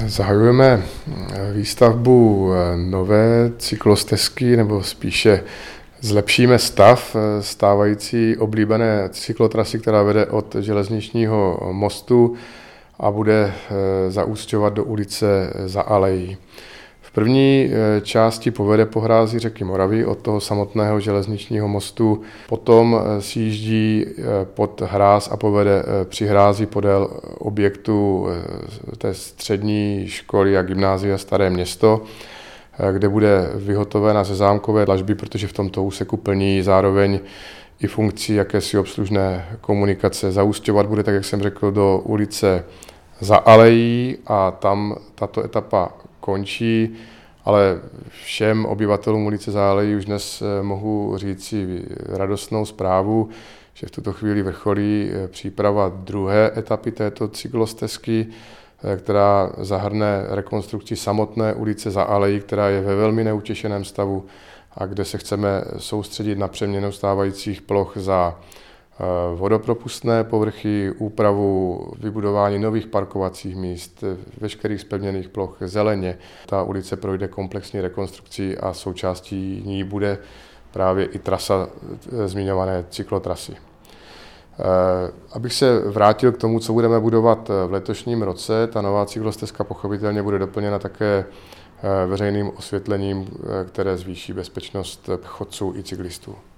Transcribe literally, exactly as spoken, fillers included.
Zahajujeme výstavbu nové cyklostezky, nebo spíše zlepšíme stav stávající oblíbené cyklotrasy, která vede od železničního mostu a bude zaúsťovat do ulice Za alejí. V první části povede po hrázi řeky Moravy od toho samotného železničního mostu, potom sjíždí pod hráz a povede při hrázi podél objektu té střední školy a gymnázia Staré Město, kde bude vyhotovena ze zámkové dlažby, protože v tomto úseku plní zároveň i funkci jakési obslužné komunikace. Zaúsťovat bude, tak jak jsem řekl, do ulice Za alejí a tam tato etapa končí, ale všem obyvatelům ulice Za alejí už dnes mohu říci radostnou zprávu, že v tuto chvíli vrcholí příprava druhé etapy této cyklostezky, která zahrne rekonstrukci samotné ulice Za alejí, která je ve velmi neutěšeném stavu a kde se chceme soustředit na přeměnu stávajících ploch za vodopropustné povrchy, úpravu, vybudování nových parkovacích míst, veškerých zpevněných ploch, zeleně. Ta ulice projde komplexní rekonstrukcí a součástí ní bude právě i trasa zmiňované cyklotrasy. Abych se vrátil k tomu, co budeme budovat v letošním roce, ta nová cyklostezka pochopitelně bude doplněna také veřejným osvětlením, které zvýší bezpečnost chodců i cyklistů.